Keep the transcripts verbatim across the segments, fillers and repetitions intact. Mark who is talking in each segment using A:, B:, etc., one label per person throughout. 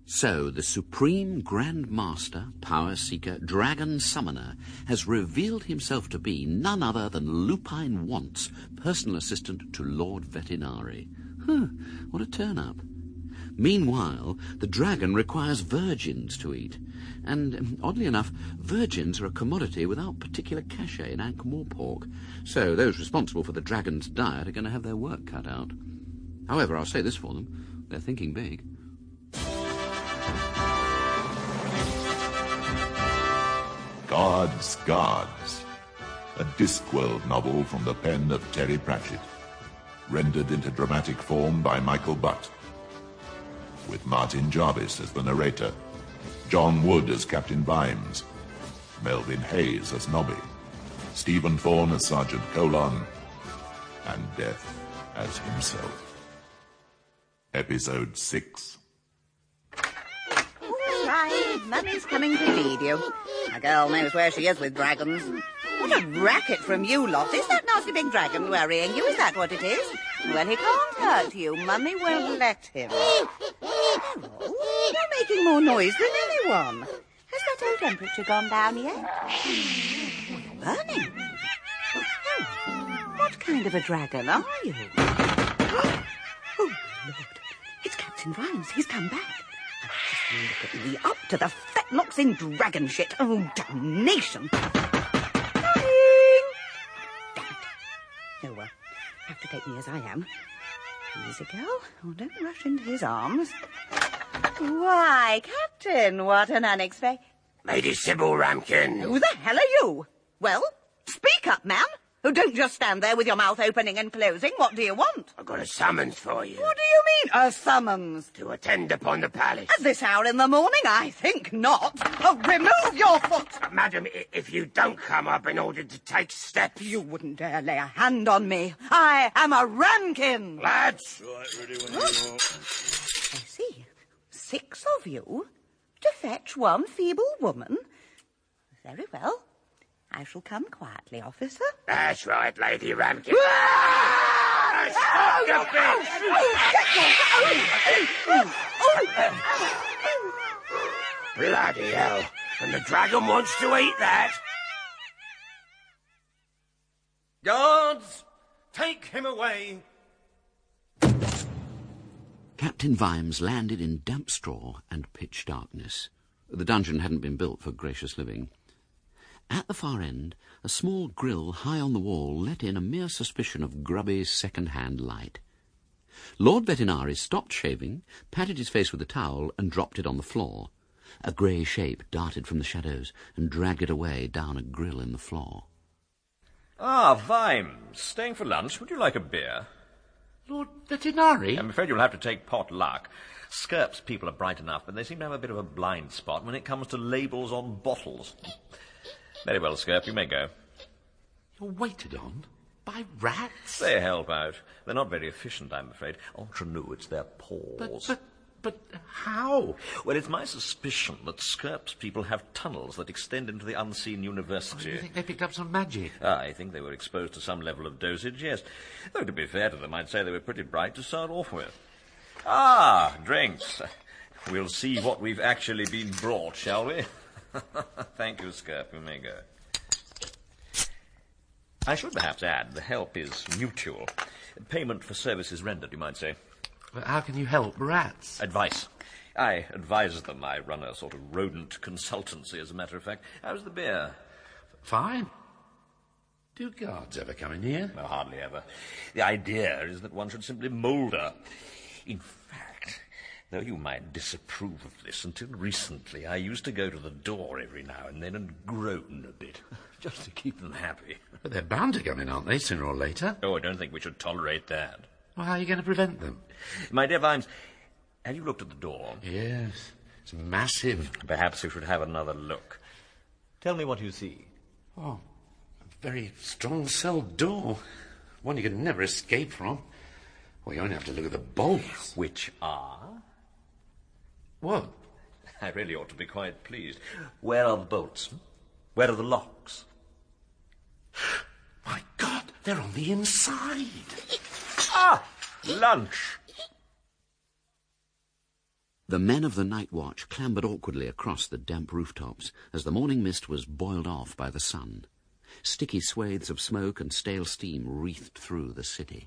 A: So the Supreme Grand Master, Power Seeker, Dragon Summoner has revealed himself to be none other than Lupine Wants, personal assistant to Lord Vetinari. Huh, what a turn-up. Meanwhile, the dragon requires virgins to eat. And, oddly enough, virgins are a commodity without particular cachet in Ankh-Morpork. So those responsible for the dragon's diet are going to have their work cut out. However, I'll say this for them. They're thinking big.
B: Gods, Gods. A Discworld novel from the pen of Terry Pratchett. Rendered into dramatic form by Michael Butt. With Martin Jarvis as the narrator. John Wood as Captain Vimes. Melvin Hayes as Nobby. Stephen Thorne as Sergeant Colon. And Death as himself. Episode six.
C: Right, Mummy's coming to feed you. A girl knows where she is with dragons. What a racket from you lot. Is that nasty big dragon worrying you? Is that what it is? Well, he can't hurt you. Mummy won't let him. Oh, you're making more noise than anyone. Has that old temperature gone down yet? Burning. Oh, what kind of a dragon are you? Oh, Lord. It's Captain Vimes. He's come back. Look at me, up to the fetlocks in dragon shit. Oh, damnation. Coming! Damn it. Oh, well, have to take me as I am. Easy, girl. Oh, don't rush into his arms. Why, Captain, what an unexpected...
D: Lady Sybil Ramkin.
C: Who the hell are you? Well, speak up, man. Oh, don't just stand there with your mouth opening and closing. What do you want?
D: I've got a summons for you.
C: What do you mean, a summons?
D: To attend upon the palace.
C: At this hour in the morning? I think not. Oh, remove your foot!
D: Uh, madam, I- if you don't come up in order to take steps...
C: You wouldn't dare lay a hand on me. I am a Ramkin.
D: Lads! Right, ready when you are.
C: I see. Six of you to fetch one feeble woman? Very well. I shall come quietly, officer.
D: That's right, Lady Ramkin. Ah! Stop your bitch! Bloody hell. And the dragon wants to eat that.
E: Guards, take him away.
A: Captain Vimes landed in damp straw and pitch darkness. The dungeon hadn't been built for gracious living. At the far end, a small grille high on the wall let in a mere suspicion of grubby second-hand light. Lord Vetinari stopped shaving, patted his face with a towel, and dropped it on the floor. A grey shape darted from the shadows and dragged it away down a grille in the floor.
F: Ah, Vimes. Staying for lunch. Would you like a beer?
E: Lord Vetinari?
F: I'm afraid you'll have to take pot luck. Skirp's people are bright enough, but they seem to have a bit of a blind spot when it comes to labels on bottles. Very well, Skirp, you may go.
E: You're waited on? By rats?
F: They help out. They're not very efficient, I'm afraid. Entre nous, it's their paws.
E: But, but, but how?
F: Well, it's my suspicion that Skirp's people have tunnels that extend into the unseen university.
E: Oh, you think they picked up some magic?
F: I think they were exposed to some level of dosage, yes. Though, to be fair to them, I'd say they were pretty bright to start off with. Ah, drinks. We'll see what we've actually been brought, shall we? Thank you, Skirp. You may go. I should perhaps add the help is mutual. Payment for services rendered, you might say.
E: But how can you help rats?
F: Advice. I advise them. I run a sort of rodent consultancy, as a matter of fact. How's the beer?
E: Fine. Do guards ever come in here?
F: No, hardly ever. The idea is that one should simply moulder. In fact, though you might disapprove of this, until recently I used to go to the door every now and then and groan a bit, just to keep them happy.
E: But they're bound to come in, aren't they, sooner or later?
F: Oh, I don't think we should tolerate that.
E: Well, how are you going to prevent them?
F: My dear Vimes, have you looked at the door?
E: Yes, it's massive.
F: Perhaps you should have another look. Tell me what you see.
E: Oh, a very strong cell door. One you can never escape from. Well, you only have to look at the bolts.
F: Which are?
E: What?
F: I really ought to be quite pleased. Where are the bolts? Where are the locks?
E: My God, they're on the inside.
F: Ah, lunch.
A: The men of the night watch clambered awkwardly across the damp rooftops as the morning mist was boiled off by the sun. Sticky swathes of smoke and stale steam wreathed through the city.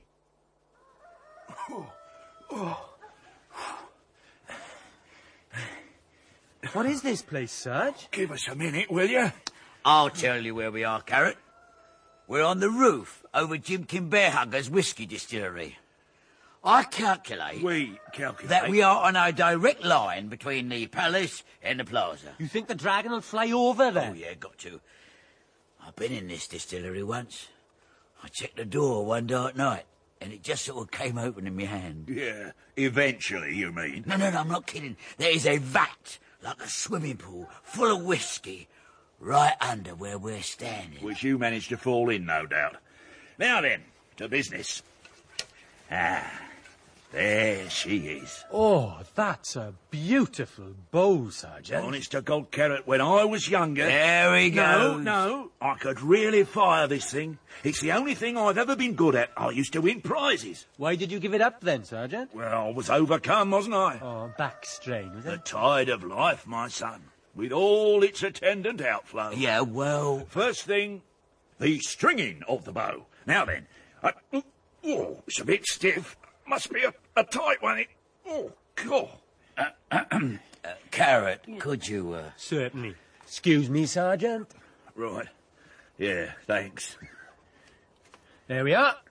G: What is this place, Sarge?
D: Give us a minute, will you?
H: I'll tell you where we are, Carrot. We're on the roof over Jim Kimberhugger's whiskey distillery. I calculate...
D: We calculate...
H: that we are on a direct line between the palace and the plaza.
G: You think the dragon will fly over there?
H: Oh, yeah, got to. I've been in this distillery once. I checked the door one dark night, and it just sort of came open in my hand.
D: Yeah, eventually, you mean?
H: No, no, no, I'm not kidding. There is a vat, like a swimming pool, full of whiskey, right under where we're standing.
D: Which you managed to fall in, no doubt. Now then, to business. Ah, there she is.
G: Oh, that's a beautiful bow, Sergeant.
D: Honest to God, Carrot, when I was younger...
H: There he
D: No,
H: goes.
D: no, I could really fire this thing. It's the only thing I've ever been good at. I used to win prizes.
G: Why did you give it up then, Sergeant?
D: Well, I was overcome, wasn't I?
G: Oh, back strain, was
D: The
G: it?
D: tide of life, my son, with all its attendant outflow.
H: Yeah, well...
D: First thing, the stringing of the bow. Now then, I, oh, it's a bit stiff. Must be a, a tight one. It, oh, God.
H: Uh, Carrot, could you, uh...
G: Certainly. Excuse me, Sergeant.
D: Right. Yeah, thanks.
G: There we are.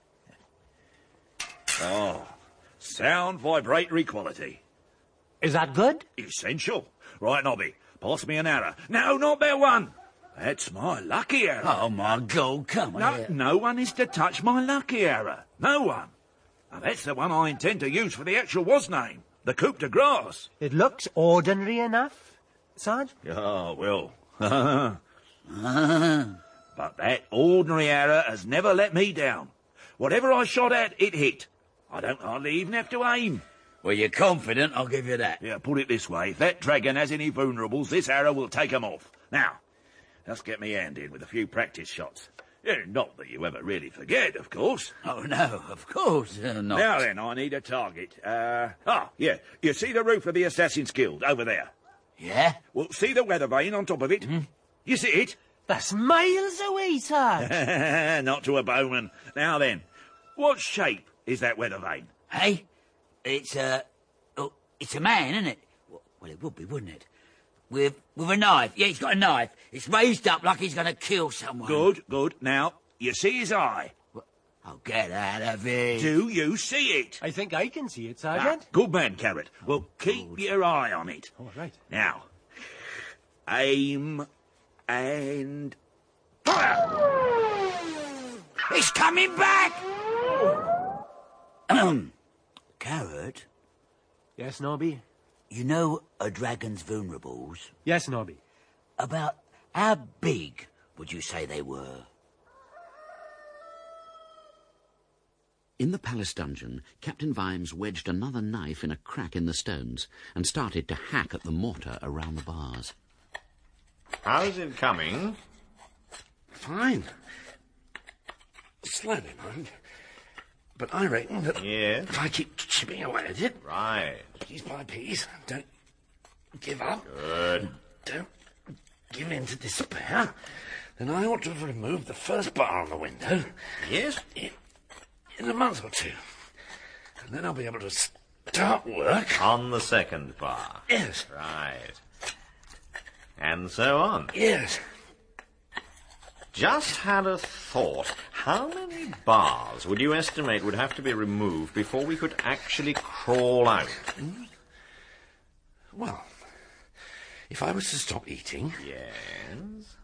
D: Oh, sound vibratory quality.
G: Is that good?
D: Essential. Right, Nobby, pass me an arrow. No, not that one. That's my lucky arrow.
H: Oh, my God, come
D: No,
H: here.
D: no one is to touch my lucky arrow. No one. Now, that's the one I intend to use for the actual was name, the coup de grace.
G: It looks ordinary enough, Sarge.
D: Oh, well. But that ordinary arrow has never let me down. Whatever I shot at, it hit. I don't hardly even have to aim.
H: Well, you're confident, I'll give you that.
D: Yeah, put it this way. If that dragon has any vulnerables, this arrow will take 'em off. Now, just get me hand in with a few practice shots. Yeah, not that you ever really forget, of course.
H: Oh, no, of course uh, not.
D: Now then, I need a target. Uh, ah, yeah, you see the roof of the Assassin's Guild over there?
H: Yeah?
D: Well, see the weather vane on top of it? Mm. You see it?
G: That's miles away, Sarge.
D: Not to a bowman. Now then, what shape is that weather vane?
H: Hey? It's a... Oh, it's a man, isn't it? Well, it would be, wouldn't it? With with a knife. Yeah, he's got a knife. It's raised up like he's going to kill someone.
D: Good, good. Now, you see his eye?
H: Oh, get out of it.
D: Do you see it?
G: I think I can see it,
D: Ah,
G: Sergeant.
D: good man, Carrot. Well, keep your eye on it.
G: All right.
D: Now, aim and fire!
H: It's coming back! Carrot,
G: Yes, Nobby?
H: you know a dragon's vulnerables?
G: Yes, Nobby.
H: About how big would you say they were?
A: In the palace dungeon, Captain Vimes wedged another knife in a crack in the stones and started to hack at the mortar around the bars.
F: How's it coming?
E: Fine. Slowly, mind. But I reckon that
F: Yes?
E: if I keep chipping away at it,
F: Right.
E: piece by piece, don't give up,
F: Good.
E: don't give in to despair, then I ought to have removed the first bar on the window
F: Yes?
E: in, in a month or two. And then I'll be able to start work.
F: On the second bar.
E: Yes,
F: Right. And so on.
E: yes.
F: Just had a thought. How many bars would you estimate would have to be removed before we could actually crawl out?
E: Well, if I was to stop eating...
F: Yes?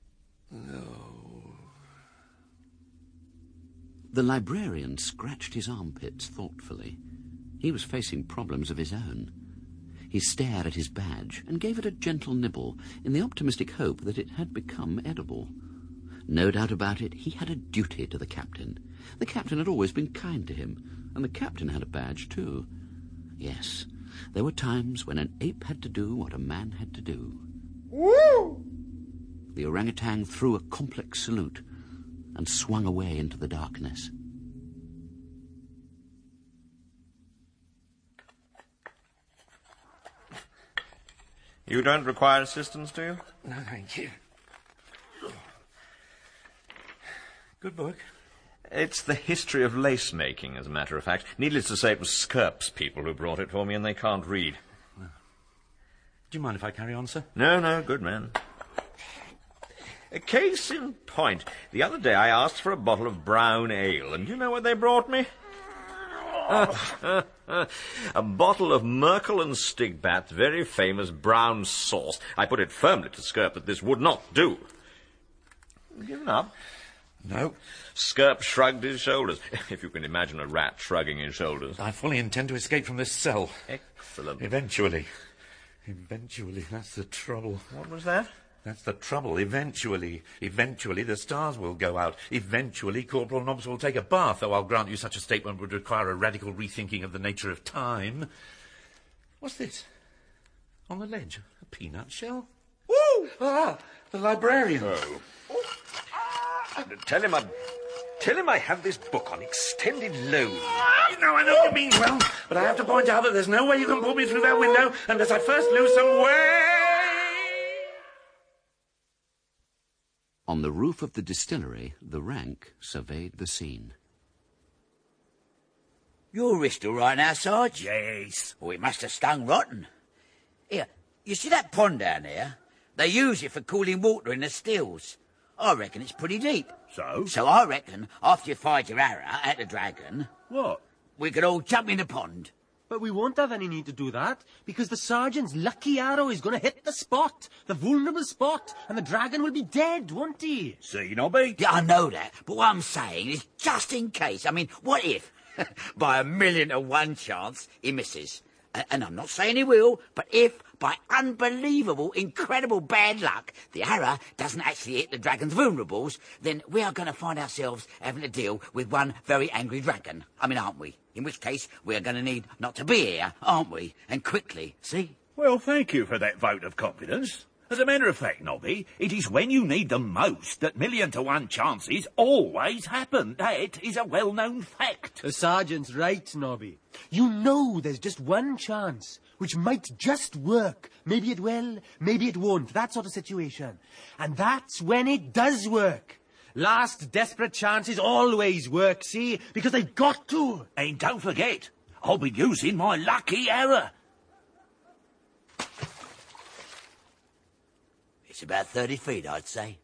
A: The librarian scratched his armpits thoughtfully. He was facing problems of his own. He stared at his badge and gave it a gentle nibble in the optimistic hope that it had become edible. No doubt about it, he had a duty to the captain. The captain had always been kind to him, and the captain had a badge too. Yes, there were times when an ape had to do what a man had to do.
D: Woo!
A: The orangutan threw a complex salute and swung away into the darkness.
F: You don't require assistance, do you?
E: No, thank you. Good book.
F: It's the history of lace-making, as a matter of fact. Needless to say, it was Skirp's people who brought it for me, and they can't read.
E: Do you mind if I carry on, sir?
F: No, no, good man. A case in point. The other day I asked for a bottle of brown ale, and do you know what they brought me? A bottle of Merkel and Stigbat's very famous brown sauce. I put it firmly to Skirp that this would not do. Given up?
E: No.
F: Skirp shrugged his shoulders. If you can imagine a rat shrugging his shoulders.
E: I fully intend to escape from this cell.
F: Excellent.
E: Eventually. Eventually, that's the trouble.
F: What was that?
E: That's the trouble. Eventually. Eventually, the stars will go out. Eventually, Corporal Nobbs will take a bath, though I'll grant you such a statement would require a radical rethinking of the nature of time. What's this? On the ledge? A peanut shell? Woo! Ah! The librarian.
F: Oh. Tell him I... Tell him I have this book on extended loan.
E: No, I know what you mean well, but I have to point out that there's no way you can pull me through that window unless I first lose some way.
A: On the roof of the distillery, the rank surveyed the scene.
H: Your wrist all right now, Sarge?
D: Yes.
H: Oh, it must have stung rotten. Here, you see that pond down there? They use it for cooling water in the stills. I reckon it's pretty deep.
D: So?
H: So I reckon after you fired your arrow at the dragon...
D: What?
H: We could all jump in the pond.
G: But we won't have any need to do that, because the sergeant's lucky arrow is going to hit the spot, the vulnerable spot, and the dragon will be dead, won't he?
D: See, Nobby?
H: Yeah, I know that, but what I'm saying is just in case. I mean, what if, by a million to one chance, he misses? And, and I'm not saying he will, but if, by unbelievable, incredible bad luck, the arrow doesn't actually hit the dragon's vulnerables, then we are going to find ourselves having to deal with one very angry dragon. I mean, aren't we? In which case, we are going to need not to be here, aren't we? And quickly, see?
D: Well, thank you for that vote of confidence. As a matter of fact, Nobby, it is when you need them most that million to one chances always happen. That is a well-known fact.
G: The sergeant's right, Nobby. You know there's just one chance, which might just work. Maybe it will, maybe it won't, that sort of situation. And that's when it does work. Last desperate chances always work, see? Because they've got to.
D: And don't forget, I'll be using my lucky arrow.
H: It's about thirty feet, I'd say.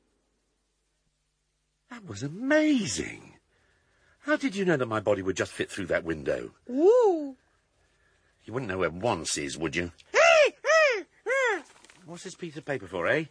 E: That was amazing. How did you know that my body would just fit through that window?
I: Woo!
E: You wouldn't know where once is, would you? What's this piece of paper for, eh?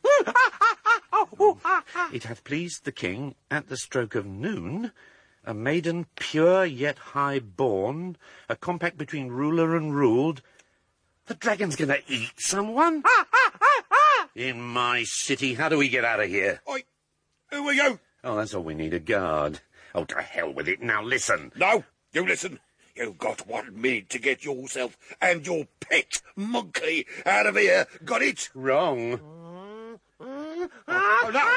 E: It hath pleased the king, at the stroke of noon, a maiden pure yet high-born, a compact between ruler and ruled. The dragon's going to eat someone? In my city. How do we get out of here?
I: Oi, who are you?
E: Oh, that's all we need, a guard. Oh, to hell with it. Now listen.
I: No, you listen. You've got one minute to get yourself and your pet monkey out of here. Got it?
E: Wrong.
I: Oh, oh no.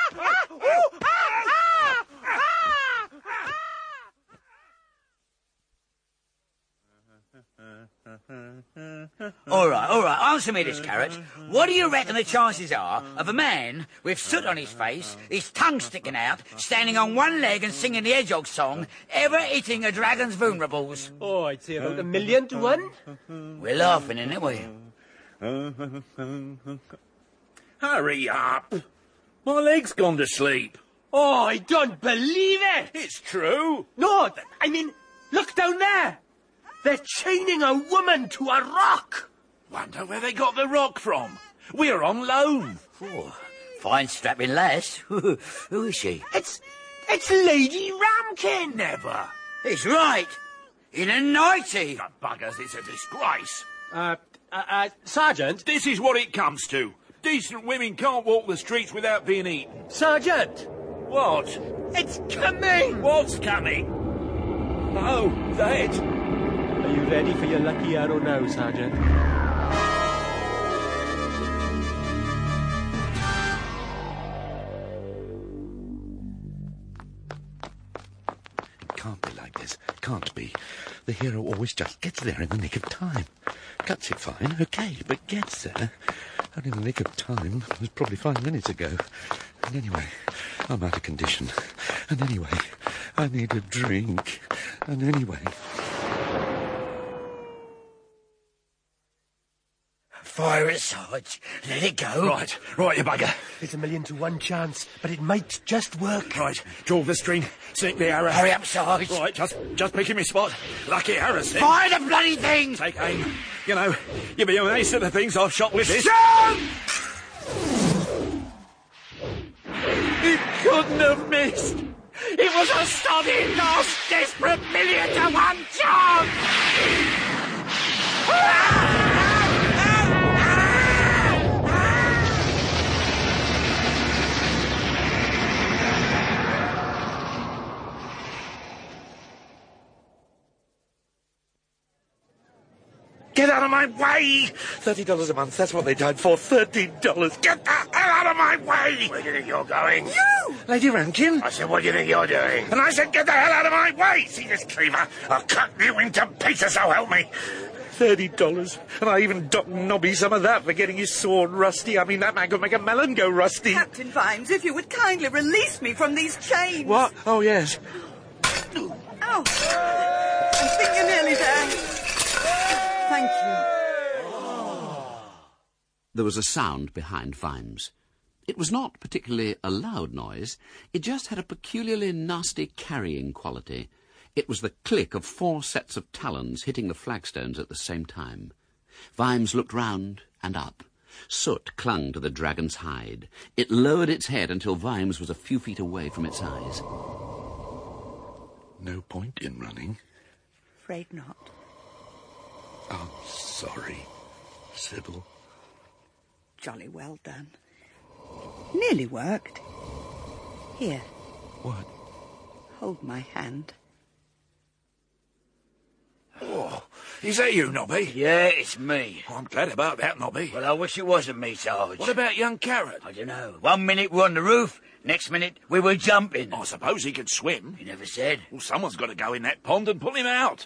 H: All right, all right, answer me this, Carrot. What do you reckon the chances are of a man with soot on his face, his tongue sticking out, standing on one leg and singing the Hedgehog song, ever hitting a dragon's vulnerables?
G: Oh, I'd say about a million to one.
H: We're laughing, innit, we?
D: Hurry up. My leg's gone to sleep.
G: Oh, I don't believe it!
D: It's true.
G: No, th- I mean, look down there. They're chaining a woman to a rock.
D: Wonder where they got the rock from. We're on loan.
H: Oh, fine strapping lass. Who is she?
G: It's, it's Lady Ramkin.
D: Never.
H: It's right. In a nightie.
D: The buggers, it's a disgrace.
G: Uh, uh, uh, Sergeant?
D: This is what it comes to. Decent women can't walk the streets without being eaten.
G: Sergeant!
D: What?
G: It's coming!
D: What's coming? Oh, that.
G: Are you ready for your lucky arrow now, Sergeant?
E: It can't be like this. Can't be. The hero always just gets there in the nick of time. Cuts it fine, okay, but gets there. And in the nick of time was probably five minutes ago. And anyway, I'm out of condition. And anyway, I need a drink. And anyway...
H: Fire it, Sarge. Let it go.
I: Right, right, you bugger.
G: It's a million to one chance, but it might just work.
I: Right, draw the string, sink the arrow.
H: Hurry up, Sarge.
I: Right, just just picking me spot. Lucky arrow, Sid.
H: Fire the bloody thing!
I: Take aim. You know, you'll be amazed at the things I've shot with this.
H: Shoot!
I: It couldn't have missed. It was a stunning, last, desperate million to one chance.
E: Get out of my way! Thirty dollars a month, that's what they died for. Thirty dollars. Get the hell out of my way!
I: Where do you think you're going?
H: You!
E: Lady Rankin?
I: I said, what do you think you're doing?
E: And I said, get the hell out of my way! See this cleaver? I'll cut you into pieces, so help me! Thirty dollars. And I even docked Nobby some of that for getting his sword rusty. I mean, that man could make a melon go rusty.
C: Captain Vimes, if you would kindly release me from these chains.
E: What? Oh, yes.
C: Ow. I think you're nearly there. Thank you.
A: There was a sound behind Vimes. It was not particularly a loud noise. It just had a peculiarly nasty carrying quality. It was the click of four sets of talons hitting the flagstones at the same time. Vimes looked round and up. Soot clung to the dragon's hide. It lowered its head until Vimes was a few feet away from its eyes.
E: No point in running.
C: Afraid not.
E: I'm sorry, Sybil.
C: Jolly well done. Nearly worked. Here,
E: What?
C: hold my hand.
I: Oh, is that you, Nobby?
H: Yeah, it's me.
I: I'm glad about that, Nobby.
H: Well, I wish it wasn't me, Sarge.
I: What about young Carrot?
H: I don't know. One minute we're on the roof, next minute we were jumping.
I: I suppose he could swim.
H: You never said.
I: Well, someone's got to go in that pond and pull him out.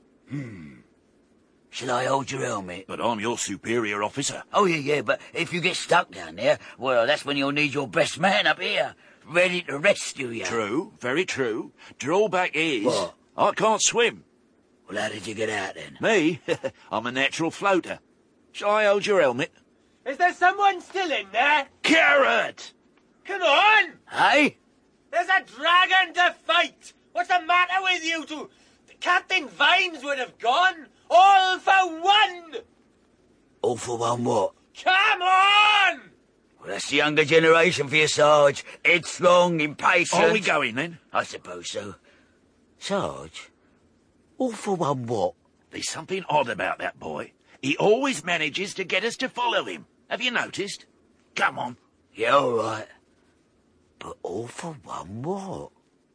H: Shall I hold your helmet?
I: But I'm your superior officer.
H: Oh, yeah, yeah, but if you get stuck down there, well, that's when you'll need your best man up here, ready to rescue you.
I: True, very true. Drawback is...
H: What?
I: I can't swim.
H: Well, how did you get out then?
I: Me? I'm a natural floater. Shall I hold your helmet?
G: Is there someone still in there?
I: Carrot!
G: Come on!
H: Hey?
G: There's a dragon to fight! What's the matter with you two? Captain Vimes would have gone. All for one!
H: All for one what?
G: Come on!
H: Well, that's the younger generation for you, Sarge. Headstrong, impatient.
I: Are we going, then?
H: I suppose so. Sarge, all for one what?
I: There's something odd about that boy. He always manages to get us to follow him. Have you noticed? Come on.
H: Yeah, all right. But all for one what?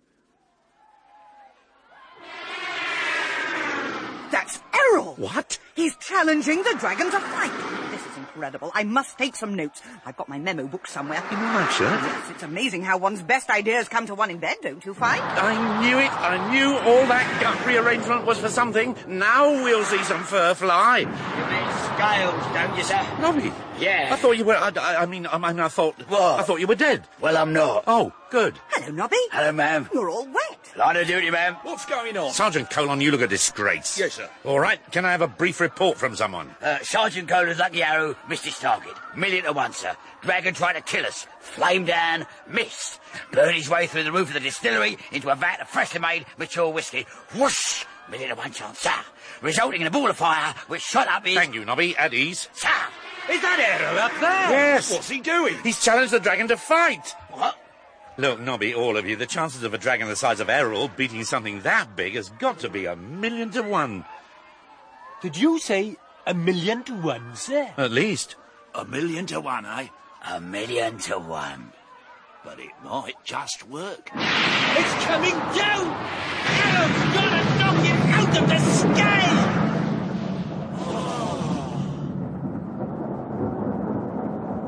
C: That's Errol!
E: What?
C: He's challenging the dragon to fight. This is incredible. I must take some notes. I've got my memo book somewhere.
E: In my shirt?
C: Yes, it's amazing how one's best ideas come to one in bed, don't you find?
E: I knew it. I knew all that gut rearrangement was for something. Now we'll see some fur fly.
H: You mean scales, don't you, sir?
E: Nobby.
H: Yeah.
E: I thought you were... I, I, I mean, I mean, I thought...
H: What?
E: I thought you were dead.
H: Well, I'm not.
E: Oh, good.
C: Hello, Nobby.
H: Hello, ma'am.
C: You're all wet.
H: Line of duty, ma'am.
I: What's going on?
E: Sergeant Colon, you look a disgrace.
I: Yes, sir.
E: All right, can I have a brief report from someone?
H: Uh, Sergeant Colan's lucky arrow missed his target. Million to one, sir. Dragon tried to kill us. Flame down, missed. Burned his way through the roof of the distillery into a vat of freshly made, mature whiskey. Whoosh! Million to one chance, sir. Resulting in a ball of fire which shot up his...
E: Thank you, Nobby. At ease.
H: Sir!
I: Is that Errol up there?
E: Yes.
I: What's he doing?
E: He's challenged the dragon to fight.
H: What?
E: Look, Nobby, all of you, the chances of a dragon the size of Errol beating something that big has got to be a million to one.
G: Did you say a million to one, sir?
E: At least.
I: A million to one, eh?
H: A million to one.
I: But it might just work.
G: It's coming down! Arrow's gonna knock him out of the sky!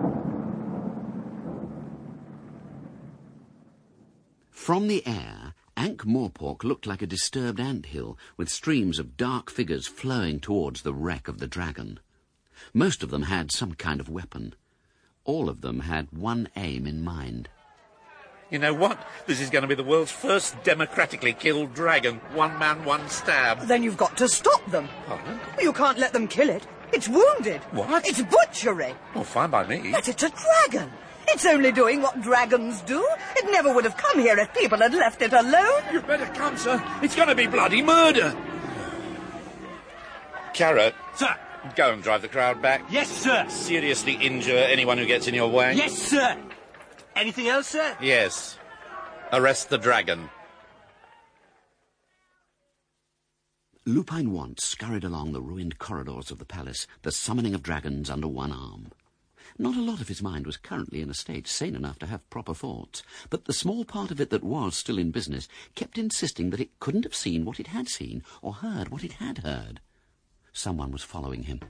A: From the air, Ankh-Morpork looked like a disturbed ant-hill, with streams of dark figures flowing towards the wreck of the dragon. Most of them had some kind of weapon. All of them had one aim in mind.
E: You know what? This is going to be the world's first democratically killed dragon. One man, one stab.
C: Then you've got to stop them.
E: Pardon?
C: You can't let them kill it. It's wounded.
E: What?
C: It's butchery.
E: Oh, fine by me.
C: But it's a dragon. It's only doing what dragons do. It never would have come here if people had left it alone.
D: You'd better come, sir. It's going to be bloody murder.
E: Carrot,
J: Sir.
E: go and drive the crowd back.
J: Yes, sir.
E: Seriously injure anyone who gets in your way.
J: Yes, sir. Anything else, sir?
E: Yes. Arrest the dragon.
A: Lupin once scurried along the ruined corridors of the palace, the summoning of dragons under one arm. Not a lot of his mind was currently in a state sane enough to have proper thoughts, but the small part of it that was still in business kept insisting that it couldn't have seen what it had seen or heard what it had heard. Someone was following him.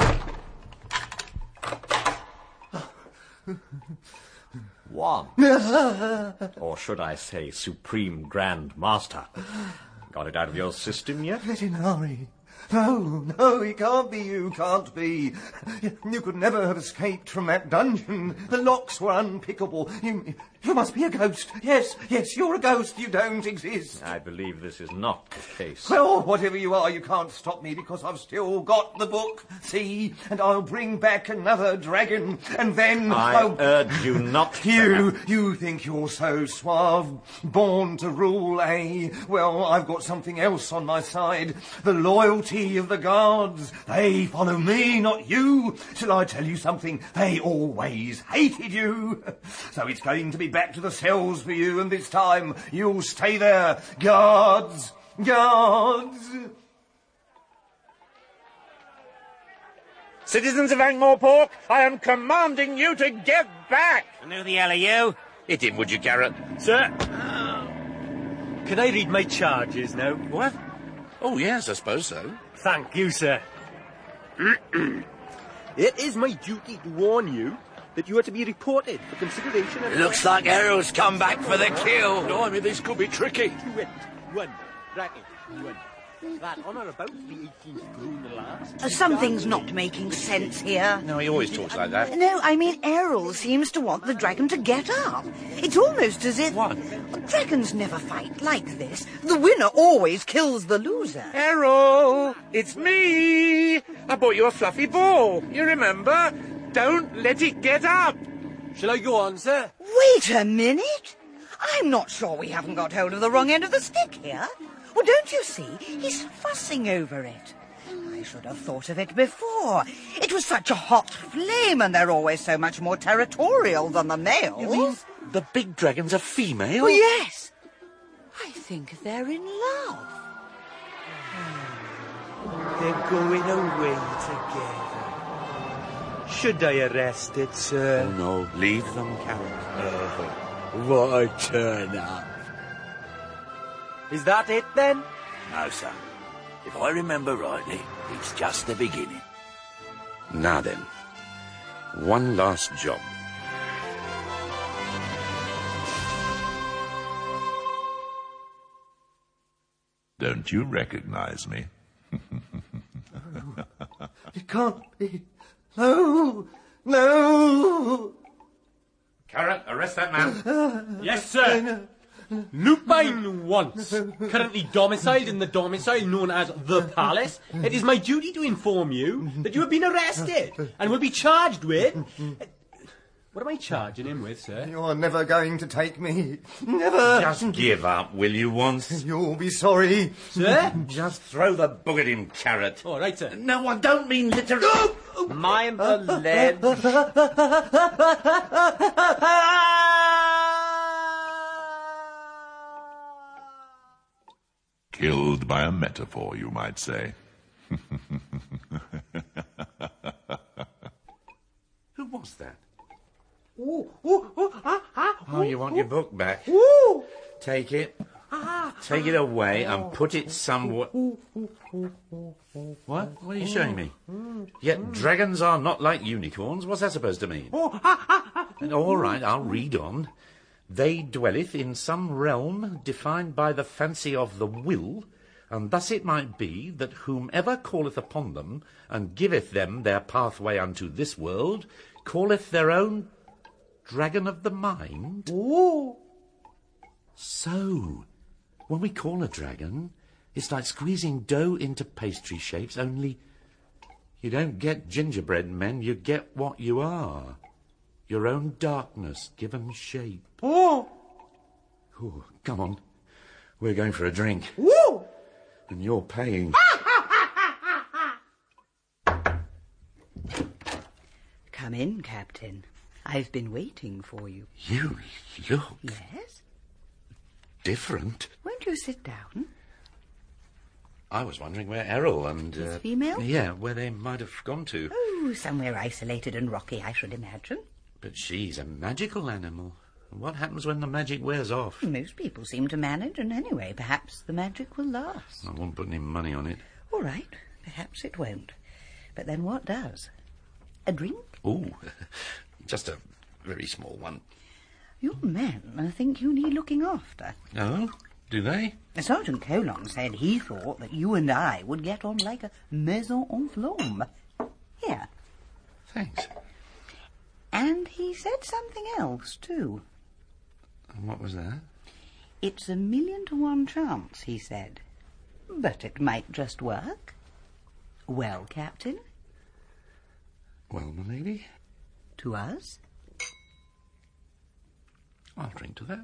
K: One. Or should I say Supreme Grand Master. Got it out of your system yet?
L: Vetinari. No, no, it can't be you, can't be. You, you could never have escaped from that dungeon. The locks were unpickable. You, you must be a ghost. Yes, yes, you're a ghost. You don't exist.
K: I believe this is not the case.
L: Well, whatever you are, you can't stop me because I've still got the book. See? And I'll bring back another dragon. And then
K: I
L: I'll...
K: urge you not to.
L: You, you think you're so suave, born to rule, eh? Well, I've got something else on my side. The loyalty of the guards. They follow me, not you. Shall I tell you something? They always hated you. So it's going to be back to the cells for you, and this time you'll stay there. Guards! Guards!
E: Citizens of Ankh-Morpork, I am commanding you to get back!
J: And who the hell are you?
E: Hit him, would you, Carrot?
J: Sir. Can I read my charges now?
E: What? Oh, yes, I suppose so.
J: Thank you, sir. It is my duty to warn you that you are to be reported for consideration of...
H: Looks like Errol's come back for the kill.
D: Blimey, this could be tricky.
J: One, bracket, one. That on or about the eighteenth June last...
C: Uh, Something's not making sense here.
E: No, he always talks like that.
C: No, I mean, Errol seems to want the dragon to get up. It's almost as if...
E: What?
C: Dragons never fight like this. The winner always kills the loser.
E: Errol, it's me. I bought you a fluffy ball. You remember? Don't let it get up.
J: Shall I go on, sir?
C: Wait a minute. I'm not sure we haven't got hold of the wrong end of the stick here. Well, don't you see? He's fussing over it. I should have thought of it before. It was such a hot flame, and they're always so much more territorial than the males.
E: You mean the big dragon's a female?
C: Oh, yes. I think they're in love.
J: They're going away together. Should I arrest it, sir?
E: Oh, no. Leave them, Carrot.
J: Oh, what a turn-up. Is that it, then?
D: No, sir. If I remember rightly, it's just the beginning.
E: Now then, one last job.
B: Don't you recognize me?
L: It can't be. No! No!
E: Carrot, arrest that man.
J: Yes, sir. Lupin once, currently domiciled in the domicile known as the Palace. It is my duty to inform you that you have been arrested and will be charged with... What am I charging him with, sir?
L: You're never going to take me. Never.
E: Just give up, will you, once?
L: You'll be sorry.
J: Sir?
E: Just throw the book at him, Carrot.
J: All right, sir.
E: No, I don't mean literally.
J: Mind the lead.
B: Killed by a metaphor, you might say.
E: Who was that?
J: Ooh, ooh, ooh, ah, ah,
E: Oh, you want your book back?
J: ooh.
E: Take it. Take it away and put it somewhere. What? What are you showing me? Yet dragons are not like unicorns. What's that supposed to mean? And all right, I'll read on. They dwelleth in some realm defined by the fancy of the will, and thus it might be that whomever calleth upon them, and giveth them their pathway unto this world, calleth their own dragon of the mind.
L: Oh!
E: So, when we call a dragon, it's like squeezing dough into pastry shapes, only you don't get gingerbread men, you get what you are. Your own darkness given shape.
L: Oh!
E: Ooh, come on. We're going for a drink.
L: Woo!
E: And you're paying.
C: Come in, Captain. I've been waiting for you.
E: You look
C: Yes?
E: different.
C: Won't you sit down?
E: I was wondering where Errol and...
C: His
E: uh,
C: female?
E: Yeah, where they might have gone to.
C: Oh, somewhere isolated and rocky, I should imagine.
E: But she's a magical animal. What happens when the magic wears off?
C: Most people seem to manage, and anyway, perhaps the magic will last.
E: I won't put any money on it.
C: All right, perhaps it won't. But then what does? A drink?
E: Ooh, just a very small one.
C: Your men think you need looking after.
E: Oh, do they?
C: Sergeant Colon said he thought that you and I would get on like a maison en flamme. Here.
E: Thanks.
C: And he said something else, too.
E: And what was that?
C: It's a million to one chance, he said. But it might just work. Well, Captain?
E: Well, my lady?
C: To us?
E: I'll drink to that.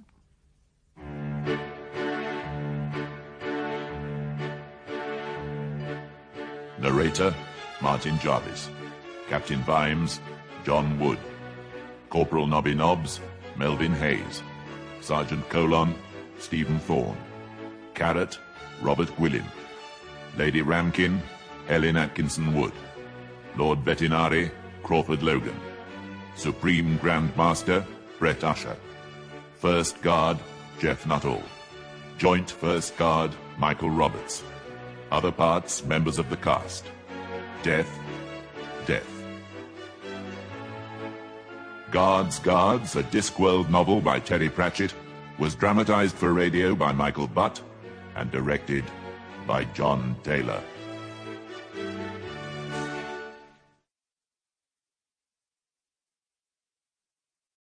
B: Narrator, Martin Jarvis. Captain Vimes, John Wood. Corporal Nobby Nobbs, Melvin Hayes. Sergeant Colon, Stephen Thorne. Carrot, Robert Gwilym. Lady Ramkin, Helen Atkinson Wood. Lord Vetinari, Crawford Logan. Supreme Grand Master, Brett Usher. First Guard, Jeff Nuttall. Joint First Guard, Michael Roberts. Other parts, members of the cast. Death, Death. Guards, Guards, a Discworld novel by Terry Pratchett, was dramatized for radio by Michael Butt and directed by John Taylor.